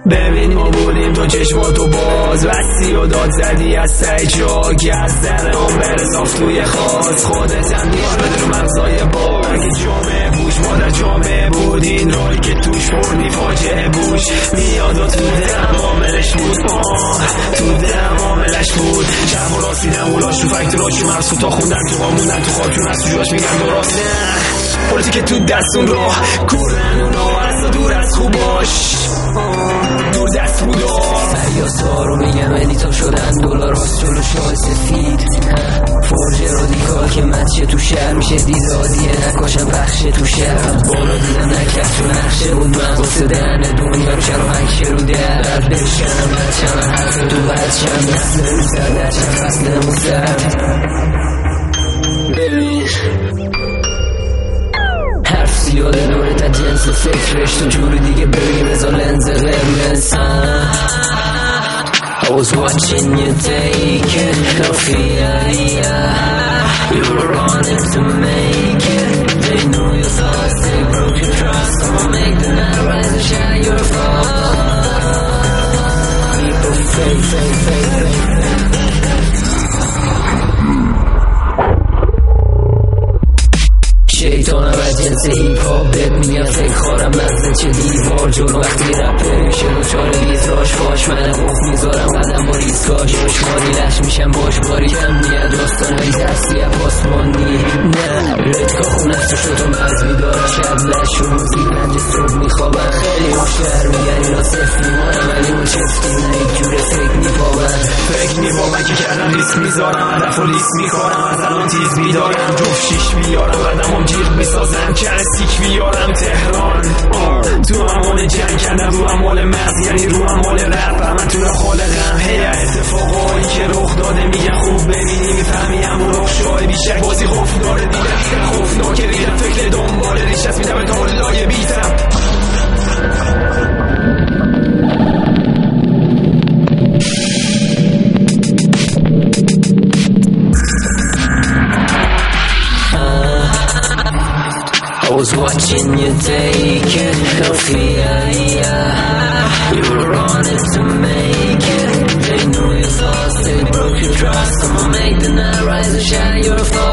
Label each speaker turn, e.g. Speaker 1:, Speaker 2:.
Speaker 1: ببین ما بودیم تو چشماتو باز وسی و داد زدی از سعی جا که از در اون برزاف توی خواست خودت هم نیار بده رو مغزای با اگه جامعه بوش ما در جامعه بودین رایی که توش بردی فاجعه بوش میاد و تو دلم عاملش بود تو دلم عاملش بود شب و راستیدم اولاش تو فکت راشی مرسو تا خوندن تو قاموندن تو خاکون از تو جاش میگن درست نه پولیتیک تو دستون راه کورن اونا از دور از خوباش دور دست بودا فریاسا رو میگم ادیتا شدن دلاراست جلو شاه سفید فرژه رادیکال که مچه تو شهر میشه دیدادیه نکاشم پخشه تو شهر بالا دیدم نکرد تو نقشه بود من واسه دهن دنیا رو شرم هنکشه رو در رد بشکنم بچم حرف تو بچم نسل رو سر چند فصل مستر ببین حرف زیاده داره تا جنس فکرش تو جوری دیگه ببین رضا لنز قرمز I was watching you take it no fear you were running to make it they knew your thoughts they broke your trust I'ma make the night rise and shine your fall people fake شیطانم از جنس هیپ هاپ بهت میگم فکر خارم مزه چه دیوار جور وقتی رپر میشه رو چاره لیتراش فاش من خوف میذارم قدم با ریسکاش باشماری لش میشم باشماری کم میاد داستان های درسی پاسمانی نه ردکا خون افته شد و مرز میدارم شب لش و موزیک رنج صبح میخوابم خیلی مشتر میگن اینا صفت میمارم ولی اون چفتی نه یک جور فکر میپابن فکر میپابن که کردم ریسک میذارم هدف و لیست میخورم از الان تیز میدارم جفت شیش میارم قدمم جیغ میسازم کلاسیک بیارم تهران تو امال جنگ کردم رو امال مغز یعنی رو امال رپ من تو را خالقم هی اتفاقایی که رخ داده میگه خوب ببینی میفهمی امو رخ شای بیشک بازی خوف داره دیگه خوف ناکه ریدم فکر دنبال ریشت میدم تا لای بیتم I was watching you take it, no fear, you were running to make it, they knew your thoughts, they broke your trust, I'ma make the night rise and shine your fall.